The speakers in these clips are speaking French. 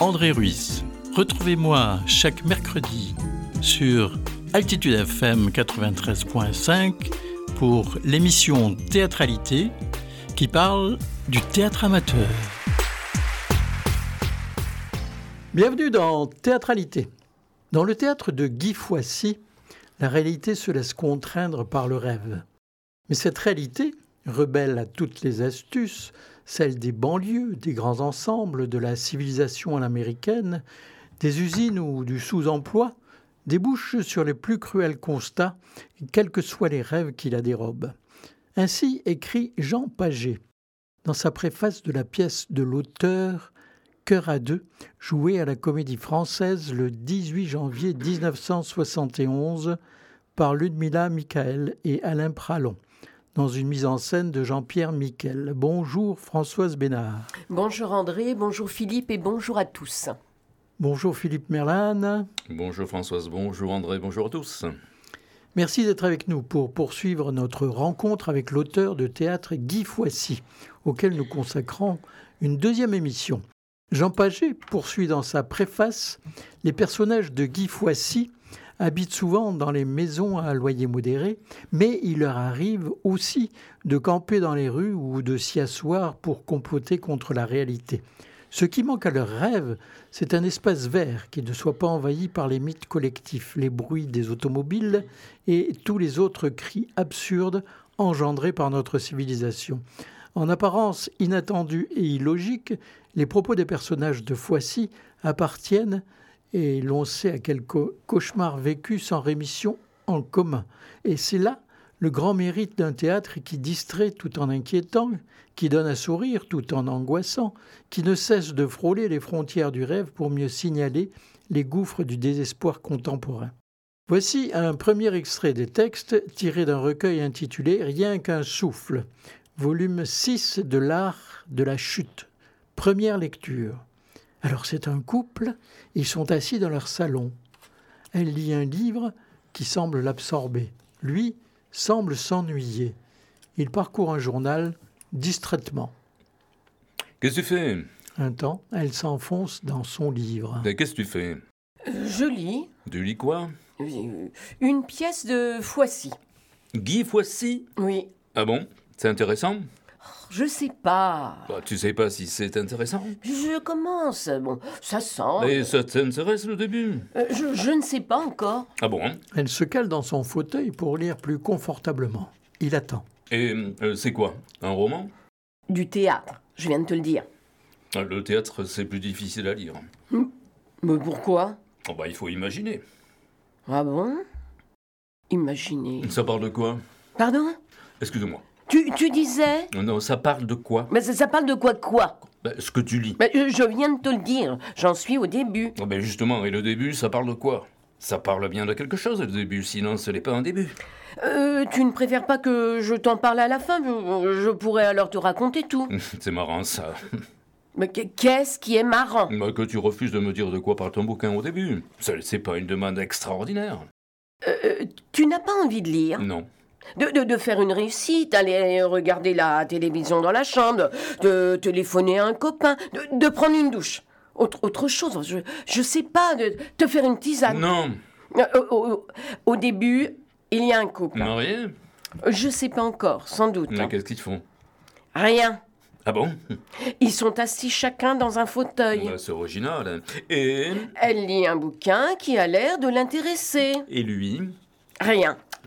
André Ruiz. Retrouvez-moi chaque mercredi sur Altitude FM 93.5 pour l'émission Théâtralité qui parle du théâtre amateur. Bienvenue dans Théâtralité. Dans le théâtre de Guy Foissy, la réalité se laisse contraindre par le rêve. Mais cette réalité, rebelle à toutes les astuces, celle des banlieues, des grands ensembles, de la civilisation à l'américaine, des usines ou du sous-emploi, débouche sur les plus cruels constats, quels que soient les rêves qui la dérobent. Ainsi écrit Jean Paget, dans sa préface de la pièce de l'auteur Cœur à deux, jouée à la Comédie Française le 18 janvier 1971 par Ludmilla Michael et Alain Pralon, dans une mise en scène de Jean-Pierre Miquel. Bonjour Françoise Bénard. Bonjour André, bonjour Philippe et bonjour à tous. Bonjour Philippe Merlane. Bonjour Françoise, bonjour André, bonjour à tous. Merci d'être avec nous pour poursuivre notre rencontre avec l'auteur de théâtre Guy Foissy, auquel nous consacrons une deuxième émission. Jean Paget poursuit dans sa préface « Les personnages de Guy Foissy habitent souvent dans les maisons à loyer modéré, mais il leur arrive aussi de camper dans les rues ou de s'y asseoir pour comploter contre la réalité. Ce qui manque à leurs rêves, c'est un espace vert qui ne soit pas envahi par les mythes collectifs, les bruits des automobiles et tous les autres cris absurdes engendrés par notre civilisation. En apparence inattendus et illogiques, les propos des personnages de Foissy appartiennent, et l'on sait à quel cauchemar vécu sans rémission en commun. Et c'est là le grand mérite d'un théâtre qui distrait tout en inquiétant, qui donne à sourire tout en angoissant, qui ne cesse de frôler les frontières du rêve pour mieux signaler les gouffres du désespoir contemporain. Voici un premier extrait des textes tiré d'un recueil intitulé « Rien qu'un souffle », volume 6 de l'art de la chute. Première lecture. Alors c'est un couple, ils sont assis dans leur salon. Elle lit un livre qui semble l'absorber. Lui semble s'ennuyer. Il parcourt un journal distraitement. Qu'est-ce que tu fais ? Un temps, elle s'enfonce dans son livre. Mais qu'est-ce que tu fais ? Je lis Tu lis quoi ? une pièce de Foissy. Guy Foissy ? Oui. Ah bon ? C'est intéressant ? Je sais pas. Bah, tu sais pas si c'est intéressant ? Je commence. Bon, ça sent. Et ça t'intéresse le début ? Je ne sais pas encore. Ah bon ? Elle se cale dans son fauteuil pour lire plus confortablement. Il attend. Et c'est quoi ? Un roman ? Du théâtre, je viens de te le dire. Le théâtre, c'est plus difficile à lire. Mais pourquoi ? Oh bah, il faut imaginer. Ah bon ? Imaginer. Ça parle de quoi ? Pardon ? Excuse-moi. Tu disais ? Non, ça parle de quoi ? Mais ça parle de quoi ? Bah, ce que tu lis. Mais je viens de te le dire, j'en suis au début. Oh ben justement, et le début, ça parle de quoi ? Ça parle bien de quelque chose, le début, sinon ce n'est pas un début. Tu ne préfères pas que je t'en parle à la fin ? Je pourrais alors te raconter tout. C'est marrant, ça. Mais qu'est-ce qui est marrant ? Bah, que tu refuses de me dire de quoi parle ton bouquin au début. C'est pas une demande extraordinaire. Tu n'as pas envie de lire ? Non. De faire une réussite, aller regarder la télévision dans la chambre, de téléphoner à un copain, de prendre une douche. Autre chose, je sais pas, de te faire une tisane. Non. Au début, il y a un couple. Marié ? Je sais pas encore, sans doute. Mais qu'est-ce qu'ils te font ? Rien. Ah bon ? Ils sont assis chacun dans un fauteuil. Bah, c'est original. Et Elle lit un bouquin qui a l'air de l'intéresser. Et lui ? Rien. Rien ?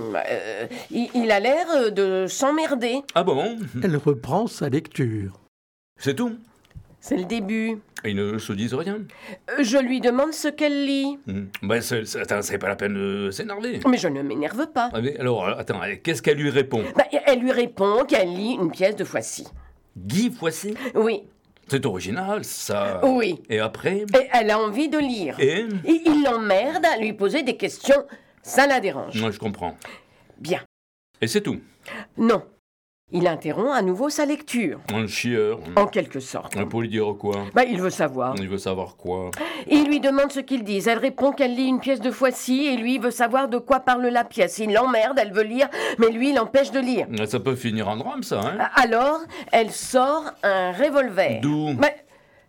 Il a l'air de s'emmerder. Ah bon ? Elle reprend sa lecture. C'est tout ? C'est le début. Ils ne se disent rien ? Je lui demande ce qu'elle lit. Bah, c'est pas la peine de s'énerver. Mais je ne m'énerve pas. Ah, mais alors, attends, qu'est-ce qu'elle lui répond ? Bah, elle lui répond qu'elle lit une pièce de Foissy. Guy Foissy ? Oui. C'est original, ça. Oui. Et après ? Et elle a envie de lire. Et il l'emmerde à lui poser des questions. Ça la dérange. Moi, je comprends. Bien. Et c'est tout ? Non. Il interrompt à nouveau sa lecture. Un chieur. En quelque sorte. Pour lui dire quoi ? Bah, il veut savoir. Il veut savoir quoi ? Il lui demande ce qu'ils disent. Elle répond qu'elle lit une pièce de Foissy et lui veut savoir de quoi parle la pièce. Il l'emmerde, elle veut lire, mais lui, il l'empêche de lire. Ça peut finir en drame, ça, hein ? Alors, elle sort un revolver. D'où ? Mais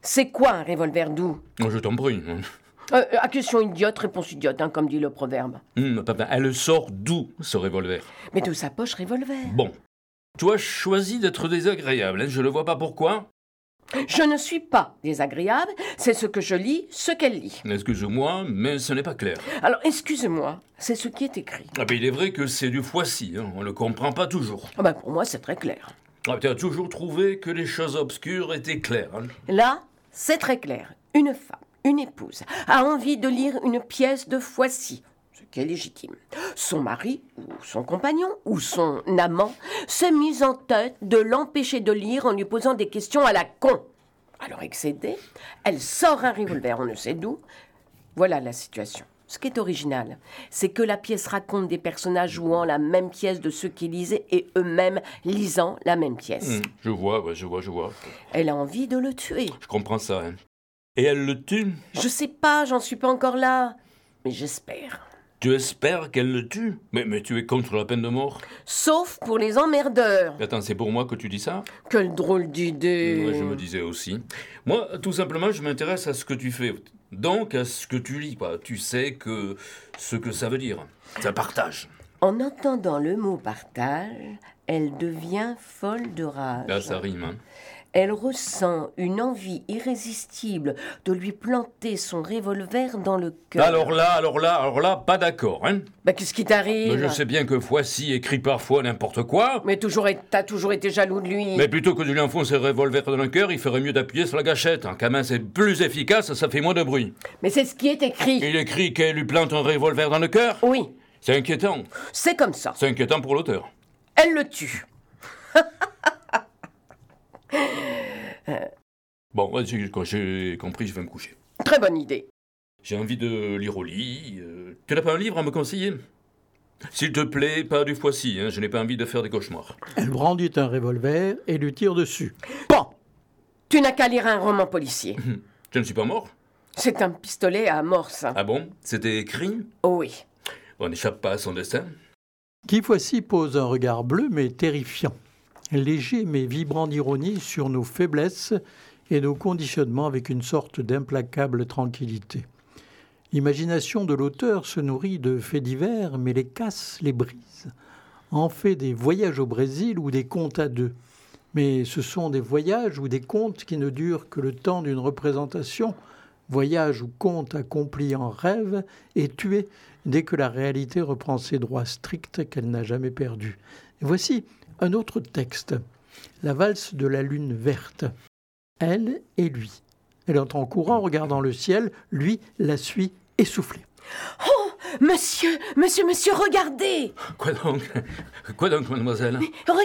C'est quoi un revolver doux? Je t'en prie. À question idiote, réponse idiote, hein, comme dit le proverbe. Papa, elle sort d'où, ce revolver? Mais de sa poche revolver. Bon. Tu as choisi d'être désagréable, hein, je ne vois pas pourquoi. Je ne suis pas désagréable, c'est ce que je lis, ce qu'elle lit. Excuse-moi, mais ce n'est pas clair. Alors, excusez-moi, c'est ce qui est écrit. Ah ben, il est vrai que c'est du Foissy, hein, on ne le comprend pas toujours. Ah ben, pour moi, c'est très clair. Ah, tu as toujours trouvé que les choses obscures étaient claires. Hein. Là, c'est très clair. Une femme, une épouse, a envie de lire une pièce de Foissy, ce qui est légitime. Son mari, ou son compagnon, ou son amant, s'est mis en tête de l'empêcher de lire en lui posant des questions à la con. Alors, excédée, elle sort un revolver, on ne sait d'où. Voilà la situation. Ce qui est original, c'est que la pièce raconte des personnages jouant la même pièce de ceux qui lisaient et eux-mêmes lisant la même pièce. Je vois. Elle a envie de le tuer. Je comprends ça. Hein. Et elle le tue? Je sais pas, j'en suis pas encore là. Mais j'espère. Tu espères qu'elle le tue? Mais tu es contre la peine de mort? Sauf pour les emmerdeurs. Attends, c'est pour moi que tu dis ça? Quelle drôle d'idée. Ouais, je me disais aussi. Moi, tout simplement, je m'intéresse à ce que tu fais. Donc, à ce que tu lis, quoi. Tu sais que ce que ça veut dire. Ça partage. En entendant le mot partage, elle devient folle de rage. Là, ça rime, hein. Elle ressent une envie irrésistible de lui planter son revolver dans le cœur. Alors là, pas d'accord, hein. Bah, qu'est-ce qui t'arrive? Je sais bien que Foissy écrit parfois n'importe quoi. Mais t'as toujours été jaloux de lui. Mais plutôt que de lui enfoncer un revolver dans le cœur, il ferait mieux d'appuyer sur la gâchette. En camin, c'est plus efficace, ça fait moins de bruit. Mais c'est ce qui est écrit. Il écrit qu'elle lui plante un revolver dans le cœur? Oui. C'est inquiétant. C'est comme ça. C'est inquiétant pour l'auteur. Elle le tue. Bon, vas-y, quand j'ai compris, je vais me coucher. Très bonne idée. J'ai envie de lire au lit. Tu n'as pas un livre à me conseiller? S'il te plaît, pas du Foissy, hein, je n'ai pas envie de faire des cauchemars. Elle brandit un revolver et lui tire dessus. Pan! Tu n'as qu'à lire un roman policier. Je ne suis pas mort? C'est un pistolet à amorce. Ah bon? C'était écrit? Oh oui. On n'échappe pas à son destin? Guy Foissy pose un regard bleu mais terrifiant, léger mais vibrant d'ironie sur nos faiblesses et nos conditionnements avec une sorte d'implacable tranquillité. L'imagination de l'auteur se nourrit de faits divers, mais les casse, les brise. En fait des voyages au Brésil ou des contes à deux. Mais ce sont des voyages ou des contes qui ne durent que le temps d'une représentation, voyage ou conte accompli en rêve et tué dès que la réalité reprend ses droits stricts qu'elle n'a jamais perdus. Et voici un autre texte, la valse de la lune verte. Elle et lui. Elle entre en courant, regardant le ciel, lui la suit essoufflé. Oh, monsieur, regardez! Quoi donc, mademoiselle?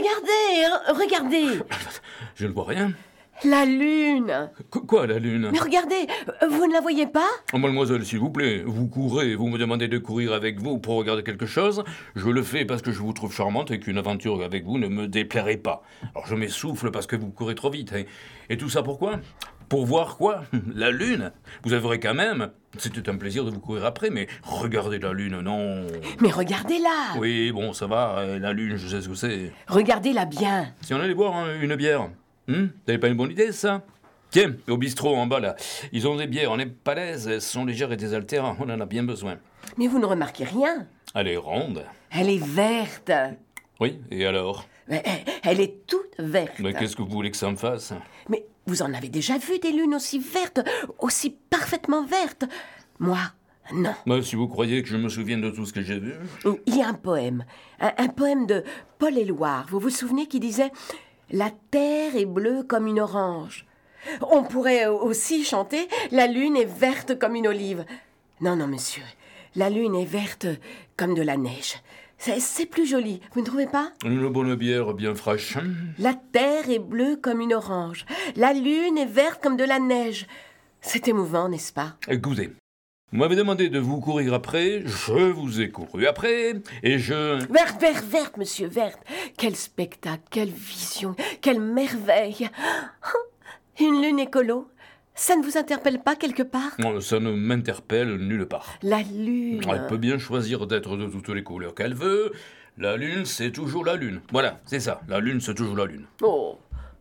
Regardez! Je ne vois rien. La lune! Quoi, la lune? Mais regardez, vous ne la voyez pas? Oh, mademoiselle, s'il vous plaît, vous courez, vous me demandez de courir avec vous pour regarder quelque chose. Je le fais parce que je vous trouve charmante et qu'une aventure avec vous ne me déplairait pas. Alors je m'essouffle parce que vous courez trop vite. Et tout ça pourquoi? Pour voir quoi? La lune? Vous avouerez quand même, c'était un plaisir de vous courir après, mais regardez la lune, non? Mais regardez-la! Oui, bon, ça va, la lune, je sais ce que c'est. Regardez-la bien! Si on allait boire une bière, t'avais pas une bonne idée, ça? Tiens, au bistrot en bas, là, ils ont des bières, on n'est pas l'aise, elles sont légères et désaltérantes, on en a bien besoin. Mais vous ne remarquez rien? Elle est ronde. Elle est verte. Oui, et alors? Elle est toute verte. Mais qu'est-ce que vous voulez que ça me fasse? Mais vous en avez déjà vu des lunes aussi vertes, aussi parfaitement vertes? Moi, non. Bah, si vous croyez que je me souvienne de tout ce que j'ai vu... Il y a un poème, un poème de Paul Éluard, vous vous souvenez, qui disait « La terre est bleue comme une orange ». On pourrait aussi chanter « La lune est verte comme une olive ». Non, monsieur, la lune est verte comme de la neige. C'est plus joli, vous ne trouvez pas? Une bonne bière bien fraîche. La terre est bleue comme une orange. La lune est verte comme de la neige. C'est émouvant, n'est-ce pas? Écoutez, vous m'avez demandé de vous courir après, je vous ai couru après, et je... Verte, monsieur, verte. Quel spectacle, quelle vision, quelle merveille. Une lune écolo, ça ne vous interpelle pas quelque part? Non, ça ne m'interpelle nulle part. La lune... Elle peut bien choisir d'être de toutes les couleurs qu'elle veut. La lune, c'est toujours la lune. Voilà, c'est ça. La lune, c'est toujours la lune. Oh,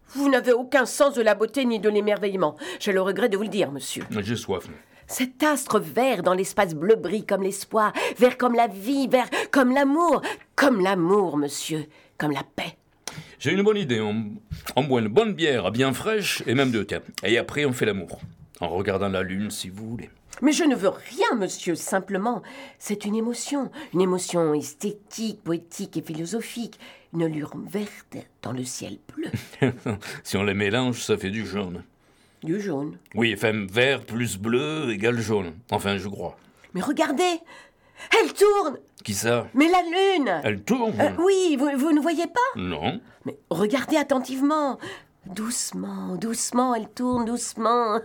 Vous n'avez aucun sens de la beauté ni de l'émerveillement. J'ai le regret de vous le dire, monsieur. J'ai soif. Cet astre vert dans l'espace bleu brille comme l'espoir, vert comme la vie, vert comme l'amour, monsieur, comme la paix. J'ai une bonne idée. On boit une bonne bière bien fraîche et même deux, tiens. Et après, on fait l'amour. En regardant la lune, si vous voulez. Mais je ne veux rien, monsieur, simplement. C'est une émotion esthétique, poétique et philosophique. Une lueur verte dans le ciel bleu. Si on les mélange, ça fait du jaune. Du jaune. Oui, enfin, vert plus bleu égale jaune. Enfin, je crois. Mais regardez, elle tourne. Qui ça? Mais la lune. Elle tourne? Oui, vous ne voyez pas? Non. Mais regardez attentivement. Doucement, doucement, elle tourne doucement.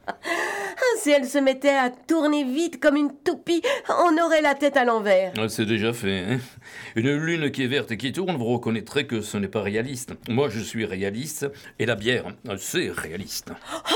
Si elle se mettait à tourner vite comme une toupie, on aurait la tête à l'envers. C'est déjà fait, hein. Une lune qui est verte et qui tourne, vous reconnaîtrez que ce n'est pas réaliste. Moi, je suis réaliste, et la bière, c'est réaliste.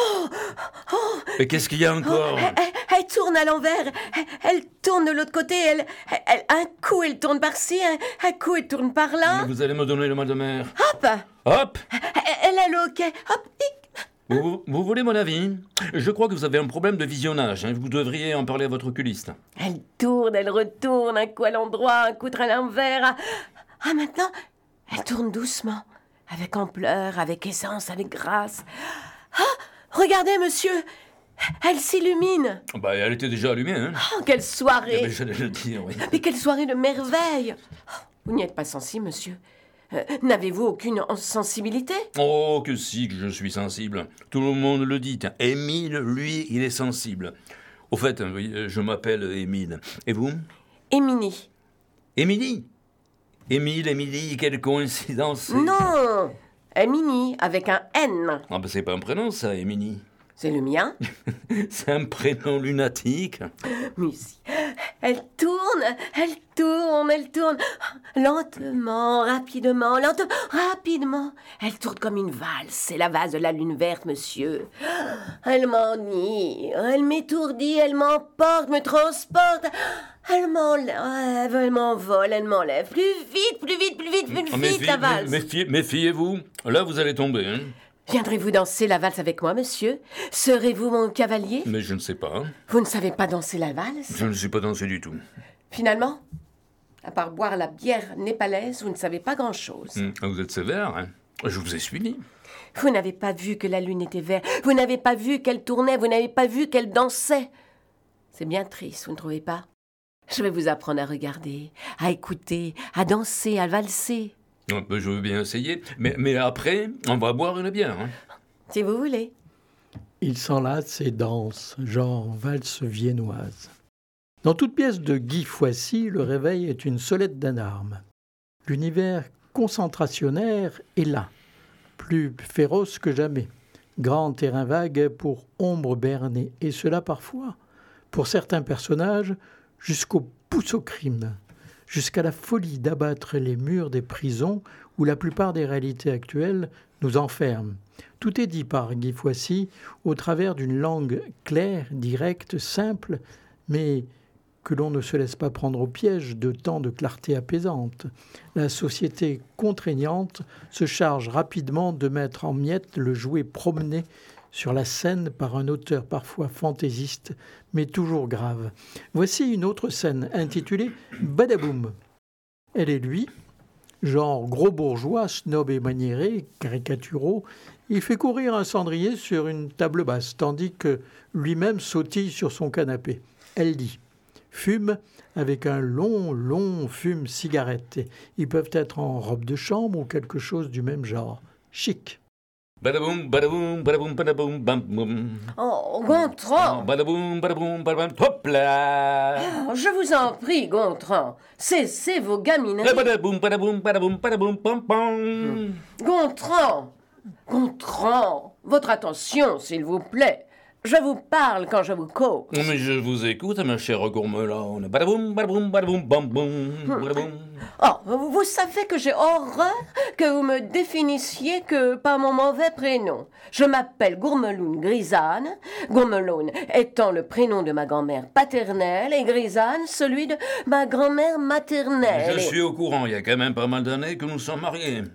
Et qu'est-ce qu'il y a encore? Elle tourne à l'envers, elle tourne de l'autre côté, un coup elle tourne par-ci, un coup elle tourne par-là. Vous allez me donner le mal de mer. Hop! Hop! Elle a le hoquet, hop! Vous voulez mon avis? Je crois que vous avez un problème de visionnage. Vous devriez en parler à votre oculiste. Elle tourne, elle retourne, un coup à l'endroit, un coup à l'envers. Ah, maintenant, elle tourne doucement, avec ampleur, avec aisance, avec grâce. Ah, regardez, monsieur, elle s'illumine. Bah, elle était déjà allumée, hein. Oh, quelle soirée! Mais j'allais le dire, oui. Mais quelle soirée de merveille! Vous n'y êtes pas sensible, monsieur? N'avez-vous aucune sensibilité? Oh, que si, que je suis sensible. Tout le monde le dit. Émile, lui, il est sensible. Au fait, oui, je m'appelle Émile. Et vous? Émilie. Émilie? Émilie, quelle coïncidence. Non! Émilie, avec un N. Ah ben c'est pas un prénom, ça, Émilie. C'est le mien. C'est un prénom lunatique. Mais si. Elle tourne. Lentement, rapidement. Elle tourne comme une valse. C'est la vase de la lune verte, monsieur. Elle m'ennuie. Elle m'étourdit. Elle m'emporte, me transporte. Elle m'enlève, elle m'envole, elle m'enlève. Plus vite, la valse. Méfiez-vous. Là, vous allez tomber, hein. Viendrez-vous danser la valse avec moi, monsieur? Serez-vous mon cavalier? Mais je ne sais pas. Vous ne savez pas danser la valse? Je ne sais pas danser du tout. Finalement, à part boire la bière népalaise, vous ne savez pas grand-chose. Vous êtes sévère, hein. Je vous ai suivi. Vous n'avez pas vu que la lune était verte. Vous n'avez pas vu qu'elle tournait. Vous n'avez pas vu qu'elle dansait. C'est bien triste, vous ne trouvez pas? Je vais vous apprendre à regarder, à écouter, à danser, à valser. Je veux bien essayer, mais après, on va boire une bière. Hein. Si vous voulez. Il s'enlace et danse, genre valse viennoise. Dans toute pièce de Guy Foissy, le réveil est une sonnette d'alarme. L'univers concentrationnaire est là, plus féroce que jamais. Grand terrain vague pour ombre bernée, et cela parfois, pour certains personnages, jusqu'au pouce au crime, jusqu'à la folie d'abattre les murs des prisons où la plupart des réalités actuelles nous enferment. Tout est dit par Guy Foissy au travers d'une langue claire, directe, simple, mais que l'on ne se laisse pas prendre au piège de tant de clarté apaisante. La société contraignante se charge rapidement de mettre en miettes le jouet promené sur la scène par un auteur parfois fantaisiste, mais toujours grave. Voici une autre scène intitulée « Badaboum ». Elle et lui, genre gros bourgeois, snob et maniéré, caricaturaux, il fait courir un cendrier sur une table basse, tandis que lui-même sautille sur son canapé. Elle dit « Fume » avec un long fume cigarette. Ils peuvent être en robe de chambre ou quelque chose du même genre. Chic. Badaboum, badaboum, badaboum, badaboum, bam, boum. Oh, Gontran! Badaboum, badaboum, badaboum, hop là! Oh, je vous en prie, Gontran, cessez vos gamineries. Badaboum, badaboum, badaboum, badaboum, pam, pam. Gontran, votre attention, s'il vous plaît. Je vous parle quand je vous cause. Mais je vous écoute, ma chère gourmelonne. Badaboum, badaboum, badaboum, bam, boum, badaboum. Oh, vous savez que j'ai horreur que vous me définissiez que par mon mauvais prénom. Je m'appelle Gourmeloune Grisane, Gourmeloune étant le prénom de ma grand-mère paternelle et Grisane celui de ma grand-mère maternelle. Je suis au courant, il y a quand même pas mal d'années que nous sommes mariés.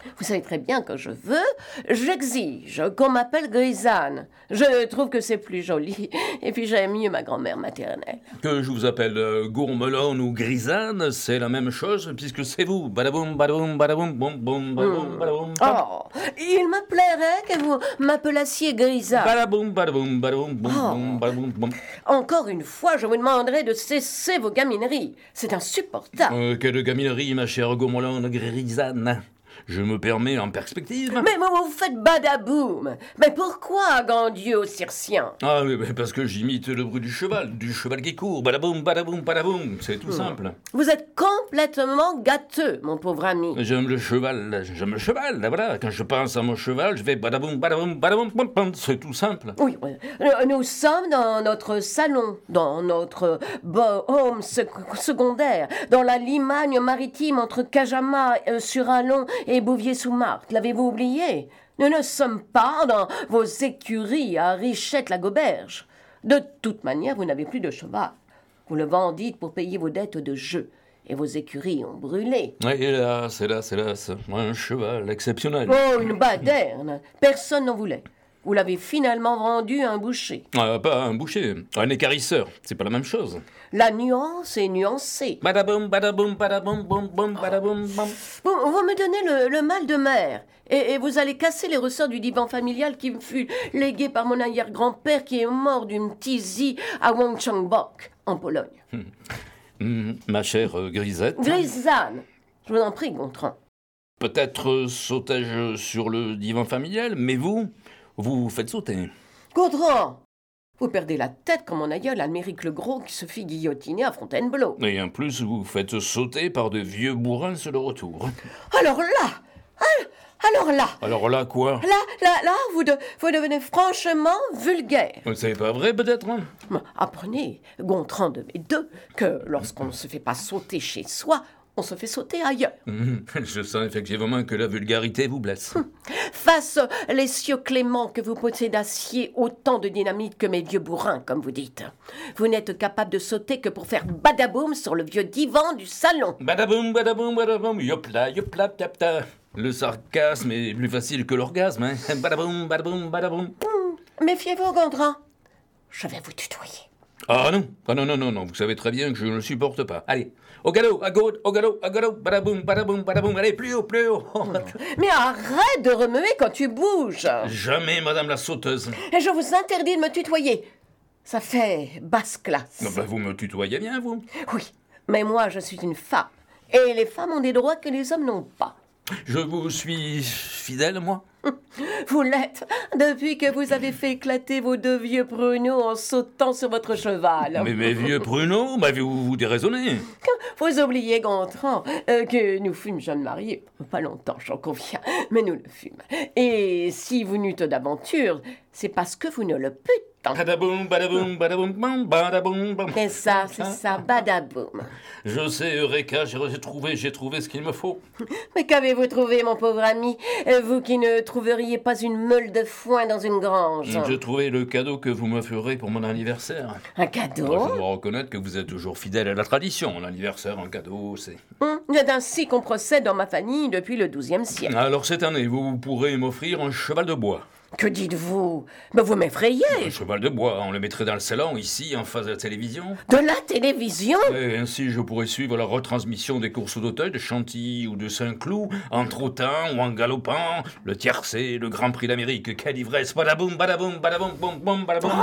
Vous savez très bien que je veux, j'exige qu'on m'appelle Grisane. Je trouve que c'est plus joli. Et puis j'aime mieux ma grand-mère maternelle. Que je vous appelle Gourmelone ou Grisane, c'est la même chose, puisque c'est vous. Badaboum, badaboum, badaboum, boum, boum, badaboum, badaboum. Oh, il me plairait que vous m'appelassiez Grisane. Badaboum, badaboum, badaboum, boum, boum, badaboum, boum. Encore une fois, je vous demanderai de cesser vos gamineries. C'est insupportable. Quelle gaminerie, ma chère Gourmelone Grisane. Je me permets en perspective. Mais vous faites badaboum. Mais pourquoi, grand Dieu, aux Circiens? Ah oui, parce que j'imite le bruit du cheval qui court. Badaboum, badaboum, badaboum. C'est tout simple. Vous êtes complètement gâteux, mon pauvre ami. J'aime le cheval, là, voilà. Quand je pense à mon cheval, je fais badaboum, badaboum, badaboum, bam, bam. C'est tout simple. Oui, nous sommes dans notre salon, dans notre home secondaire, dans la Limagne maritime entre Cajama sur Allon et Bouvier-sous-Marthe. L'avez-vous oublié? Nous ne sommes pas dans vos écuries à Richette-la-Goberge. De toute manière, vous n'avez plus de cheval. Vous le vendîtes pour payer vos dettes de jeu. Et vos écuries ont brûlé. Oui, hélas. Un cheval exceptionnel. Oh, une baderne. Personne n'en voulait. Vous l'avez finalement vendu à un boucher. Pas un boucher, un écarisseur. C'est pas la même chose. La nuance est nuancée. Badaboum, badaboum, badaboum, boum, boum, badaboum, bam. Vous me donnez le mal de mer. Et vous allez casser les ressorts du divan familial qui me fut légué par mon arrière-grand-père qui est mort d'une tisie à Wangchongbok, en Pologne. Ma chère Grisette. Grisane, je vous en prie, Gontran. Peut-être sautais-je sur le divan familial, mais vous faites sauter. Gontran, vous perdez la tête comme mon aïeul Alméric le Gros qui se fit guillotiner à Fontainebleau. Et en plus, vous faites sauter par de vieux bourrins sur le retour. Alors là Alors là, quoi? Là, vous devenez franchement vulgaire. C'est pas vrai, peut-être? Apprenez, Gontran de mes deux, que lorsqu'on ne se fait pas sauter chez soi, on se fait sauter ailleurs. Je sens effectivement que la vulgarité vous blesse. Face les cieux cléments que vous possédassiez autant de dynamite que mes vieux bourrins, comme vous dites. Vous n'êtes capable de sauter que pour faire badaboum sur le vieux divan du salon. Badaboum, badaboum, badaboum, yopla, yopla, tapta. Le sarcasme est plus facile que l'orgasme, hein. Badaboum, badaboum, badaboum. Méfiez-vous, Gontran. Je vais vous tutoyer. Ah non, vous savez très bien que je ne le supporte pas. Allez, au galop, à gauche, au galop, badaboum, badaboum, badaboum, allez, plus haut. Mais arrête de remuer quand tu bouges. Jamais, madame la sauteuse. Et je vous interdis de me tutoyer. Ça fait basse classe. Vous me tutoyez bien, vous? Oui, mais moi, je suis une femme. Et les femmes ont des droits que les hommes n'ont pas. Je vous suis fidèle, moi? Vous l'êtes, depuis que vous avez fait éclater vos deux vieux pruneaux en sautant sur votre cheval. Mais mes vieux pruneaux, vous déraisonnez. Vous oubliez, Gontran, que nous fûmes jeunes mariés. Pas longtemps, j'en conviens, mais nous le fûmes. Et si vous n'eûtes d'aventure, c'est parce que vous ne le pûtes. Badaboum, badaboum, badaboum, bam, badaboum, bam. C'est ça, badaboum. Je sais, Eureka, j'ai trouvé ce qu'il me faut. Mais qu'avez-vous trouvé, mon pauvre ami? Vous qui ne trouveriez pas une meule de foin dans une grange. J'ai trouvé le cadeau que vous me ferez pour mon anniversaire. Un cadeau? Je dois reconnaître que vous êtes toujours fidèle à la tradition. L'anniversaire, un cadeau, c'est... C'est ainsi qu'on procède dans ma famille depuis le XIIe siècle. Alors cette année, vous pourrez m'offrir un cheval de bois. Que dites-vous? Mais vous m'effrayez. Un cheval de bois, on le mettrait dans le salon, ici, en face de la télévision. De la télévision? Et ainsi, je pourrais suivre la retransmission des courses d'Auteuil, de Chantilly ou de Saint-Cloud, en trottant ou en galopant, le tiercé, le Grand Prix d'Amérique. Quelle ivresse! Badaboum, badaboum, badaboum, boum, boum, badaboum.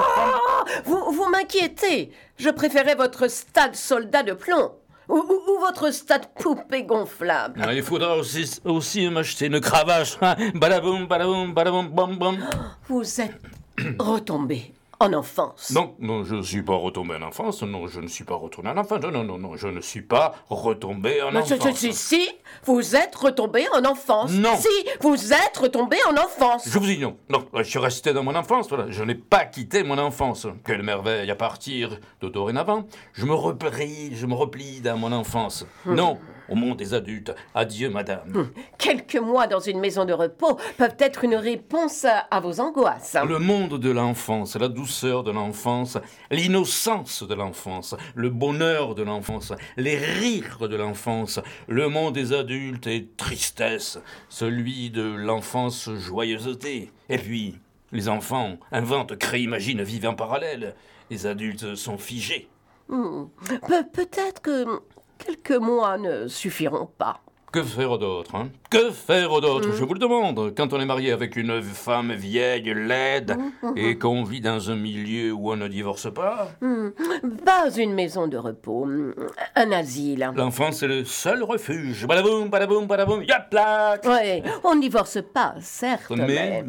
Vous m'inquiétez. Je préférais votre stade soldat de plomb. Ou votre stade poupée gonflable. Il faudra aussi m'acheter une cravache. Badaboum, badaboum, badaboum, bam, bam. Vous êtes retombé en enfance. Non, je ne suis pas retombé en enfance. Non, je ne suis pas retourné en enfance. Non, je ne suis pas retombé en enfance. Si, vous êtes retombé en enfance. Non. Si, vous êtes retombé en enfance. Je vous dis non. Non, je suis resté dans mon enfance. Voilà. Je n'ai pas quitté mon enfance. Quelle merveille à partir de dorénavant. Je me replie dans mon enfance. Non, au monde des adultes. Adieu, madame. Quelques mois dans une maison de repos peuvent être une réponse à vos angoisses. Le monde de l'enfance, la douceur de l'enfance, l'innocence de l'enfance, le bonheur de l'enfance, les rires de l'enfance, le monde des adultes est tristesse, celui de l'enfance joyeuseté. Et puis, les enfants inventent, créent, imaginent, vivent en parallèle. Les adultes sont figés. Peut-être que quelques mois ne suffiront pas. Que faire d'autre, hein? Que faire d'autre, je vous le demande, quand on est marié avec une femme vieille, laide, et qu'on vit dans un milieu où on ne divorce pas? Pas une maison de repos, un asile. L'enfance est le seul refuge. Badaboum, badaboum, badaboum, yaplac! Oui, on ne divorce pas, certes, mais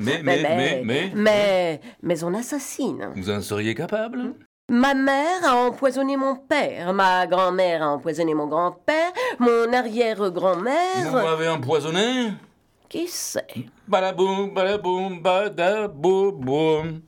on assassine. Vous en seriez capable? Ma mère a empoisonné mon père, ma grand-mère a empoisonné mon grand-père, mon arrière-grand-mère... Vous m'avez empoisonné? Qui sait? Badaboum, badaboum, badaboum.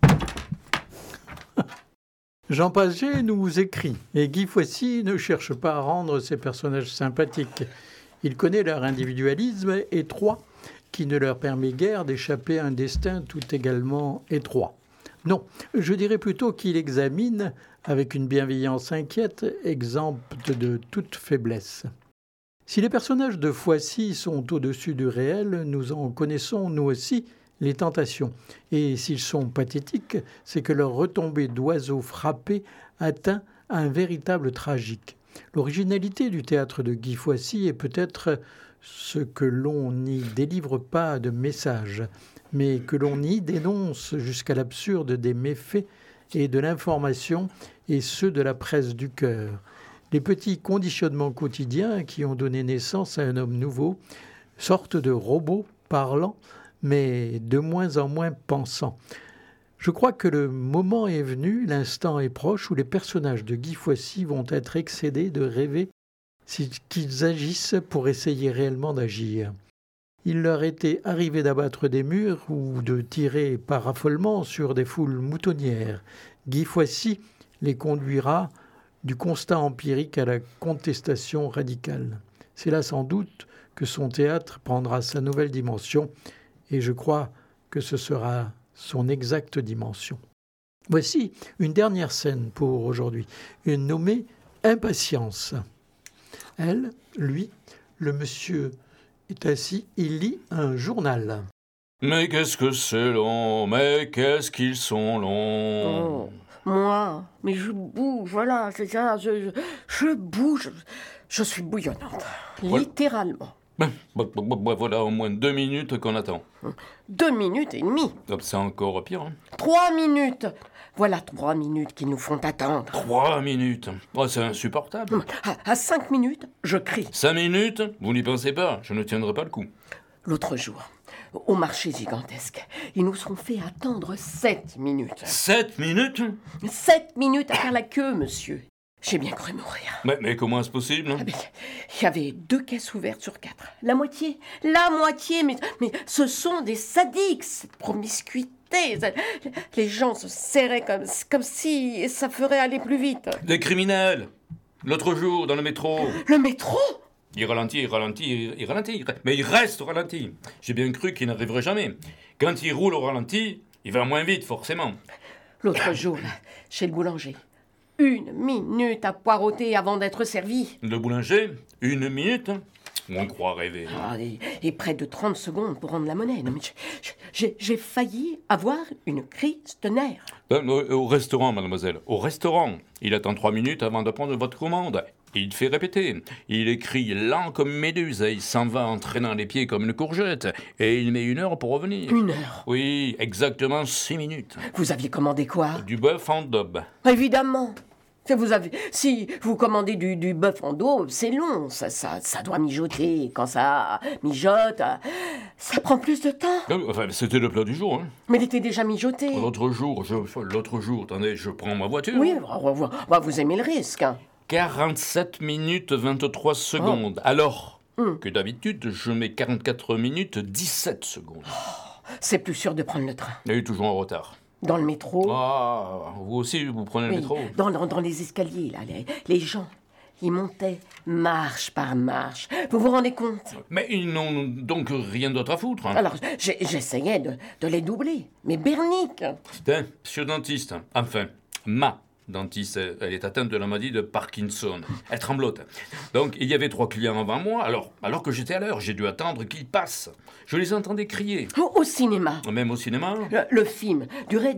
Jean Paget nous écrit « Et Guy Foissy ne cherche pas à rendre ses personnages sympathiques. Il connaît leur individualisme étroit qui ne leur permet guère d'échapper à un destin tout également étroit. Non, je dirais plutôt qu'il examine, avec une bienveillance inquiète, exempte de toute faiblesse. Si les personnages de Foissy sont au-dessus du réel, nous en connaissons, nous aussi, les tentations. Et s'ils sont pathétiques, c'est que leur retombée d'oiseau frappé atteint un véritable tragique. L'originalité du théâtre de Guy Foissy est peut-être ce que l'on n'y délivre pas de message, mais que l'on y dénonce jusqu'à l'absurde des méfaits et de l'information et ceux de la presse du cœur. Les petits conditionnements quotidiens qui ont donné naissance à un homme nouveau, sorte de robot parlant, mais de moins en moins pensant. Je crois que le moment est venu, l'instant est proche, où les personnages de Guy Foissy vont être excédés de rêver qu'ils agissent pour essayer réellement d'agir. Il leur était arrivé d'abattre des murs ou de tirer par affolement sur des foules moutonnières. Guy Foissy les conduira du constat empirique à la contestation radicale. C'est là sans doute que son théâtre prendra sa nouvelle dimension, et je crois que ce sera son exacte dimension. Voici une dernière scène pour aujourd'hui, une nommée Impatience. Elle, lui, le monsieur est assis, il lit un journal. Mais qu'est-ce que c'est long, mais qu'est-ce qu'ils sont longs. Moi, mais je bouge, voilà, c'est ça, je bouge, je suis bouillonnante, littéralement. Voilà au moins 2 minutes qu'on attend. 2 minutes et demie. C'est encore pire, hein? 3 minutes. Voilà 3 minutes qui nous font attendre. 3 minutes. Oh, c'est insupportable. À 5 minutes, je crie. 5 minutes? Vous n'y pensez pas, je ne tiendrai pas le coup. L'autre jour, au marché gigantesque, ils nous sont fait attendre 7 minutes. 7 minutes? 7 minutes à faire la queue, monsieur. J'ai bien cru mourir. Mais comment est-ce possible? Il y avait 2 caisses ouvertes sur 4. La moitié, mais ce sont des sadiques, cette promiscuité. Les gens se serraient comme si ça ferait aller plus vite. Des criminels. L'autre jour, dans le métro. Le métro? Il ralentit, mais il reste au ralenti. J'ai bien cru qu'il n'arriverait jamais. Quand il roule au ralenti, il va moins vite, forcément. L'autre jour, là, chez le boulanger. 1 minute à poireauter avant d'être servi. Le boulanger, 1 minute? On croit rêver. Et près de 30 secondes pour rendre la monnaie. Non, mais j'ai failli avoir une crise de nerfs. Au restaurant, mademoiselle, au restaurant. Il attend 3 minutes avant de prendre votre commande. Il fait répéter. Il écrit lent comme une méduse et il s'en va en traînant les pieds comme une courgette. Et il met 1 heure pour revenir. 1 heure? Oui, exactement 6 minutes. Vous aviez commandé quoi? Du bœuf en daube. Évidemment. Si vous commandez du bœuf en daube, c'est long, ça doit mijoter. Quand ça mijote, ça prend plus de temps. Enfin, c'était le plat du jour, hein. Mais il était déjà mijoté. L'autre jour, attendez, je prends ma voiture. Oui, vous aimez le risque. 47 minutes 23 secondes. Alors que d'habitude, je mets 44 minutes 17 secondes. C'est plus sûr de prendre le train. Il est toujours en retard. Dans le métro. Ah, vous aussi, vous prenez le métro? Dans les escaliers, là, les gens ils montaient marche par marche. Vous vous rendez compte? Mais ils n'ont donc rien d'autre à foutre. Alors, j'essayais de les doubler. Mais Bernique! Tiens, monsieur dentiste, enfin, ma dentiste, elle est atteinte de la maladie de Parkinson. Elle tremblote. Donc, il y avait 3 clients avant moi, alors que j'étais à l'heure. J'ai dû attendre qu'ils passent. Je les entendais crier. Au cinéma. Même au cinéma? Le film durait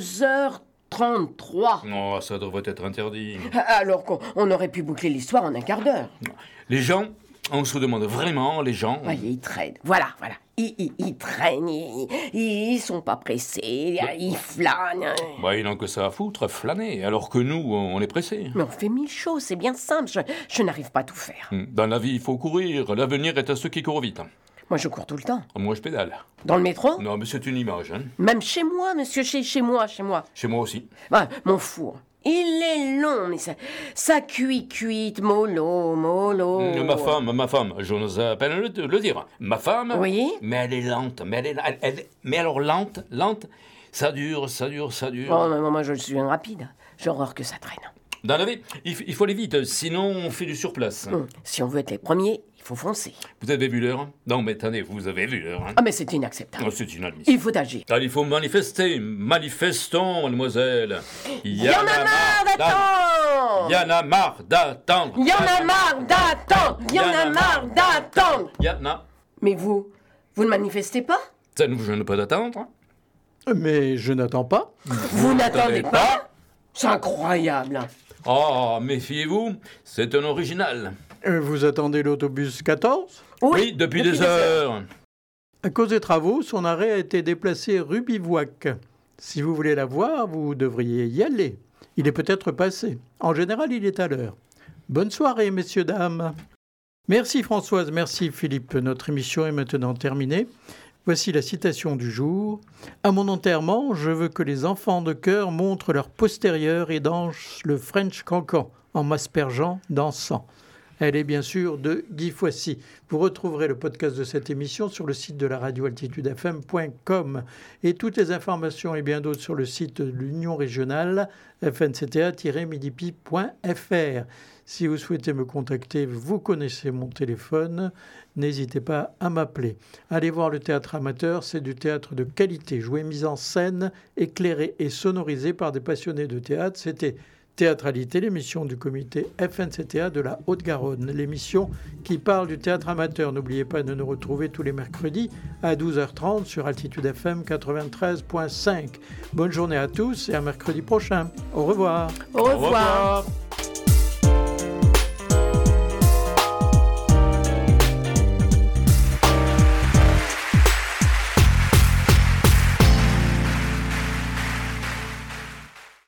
2h33. Oh, ça devrait être interdit. Alors qu'on aurait pu boucler l'histoire en un quart d'heure. Les gens, on se demande vraiment, les gens... Ouais, ils traînent. Voilà. Ils traînent, ils sont pas pressés, ils flânent. Bah, ils n'ont que ça à foutre, flâner, alors que nous, on est pressés. Mais on fait 1000 choses, c'est bien simple, je n'arrive pas à tout faire. Dans la vie, il faut courir. L'avenir est à ceux qui courent vite. Moi, je cours tout le temps. Moi, je pédale. Dans le métro? Non, mais c'est une image, hein. Même chez moi, monsieur, chez moi. Chez moi aussi. Bah, mon four, il est long, mais ça cuit, mollo. Ma femme, je n'ose à peine le dire. Ma femme, oui? Mais elle est lente. Mais alors lente, ça dure. Oh, mais moi, je suis un rapide. J'ai horreur que ça traîne. Dans la vie, il faut aller vite, sinon on fait du surplace. Si on veut être les premiers, il faut foncer. Vous avez vu l'heure? Non, mais attendez, vous avez vu l'heure. Ah, mais c'est inacceptable. Oh, c'est inadmissible. Il faut agir. Allez, il faut manifester. Manifestons, mademoiselle. Il y en a marre d'attendre. Il y en a marre d'attendre. Il y en a marre d'attendre. Il y en a marre d'attendre. Il y en a. Mais vous ne manifestez pas? Ça ne vous gêne pas d'attendre? Mais je n'attends pas. Vous n'attendez pas? C'est incroyable. Oh, méfiez-vous, c'est un original. Vous attendez l'autobus 14 ? Oui, depuis des heures. À cause des travaux, son arrêt a été déplacé rue Bivouac. Si vous voulez la voir, vous devriez y aller. Il est peut-être passé. En général, il est à l'heure. Bonne soirée, messieurs, dames. Merci Françoise, merci Philippe. Notre émission est maintenant terminée. Voici la citation du jour. À mon enterrement, je veux que les enfants de chœur montrent leur postérieur et dansent le French cancan en m'aspergeant d'encens. Elle est bien sûr de Guy Foissy. Vous retrouverez le podcast de cette émission sur le site de la radio altitudefm.com et toutes les informations et bien d'autres sur le site de l'Union régionale fncta-midipi.fr. Si vous souhaitez me contacter, vous connaissez mon téléphone. N'hésitez pas à m'appeler. Allez voir le théâtre amateur, c'est du théâtre de qualité, joué, mis en scène, éclairé et sonorisé par des passionnés de théâtre. C'était Théâtralité, l'émission du comité FNCTA de la Haute-Garonne, l'émission qui parle du théâtre amateur. N'oubliez pas de nous retrouver tous les mercredis à 12h30 sur Altitude FM 93.5. Bonne journée à tous et à mercredi prochain. Au revoir. Au revoir.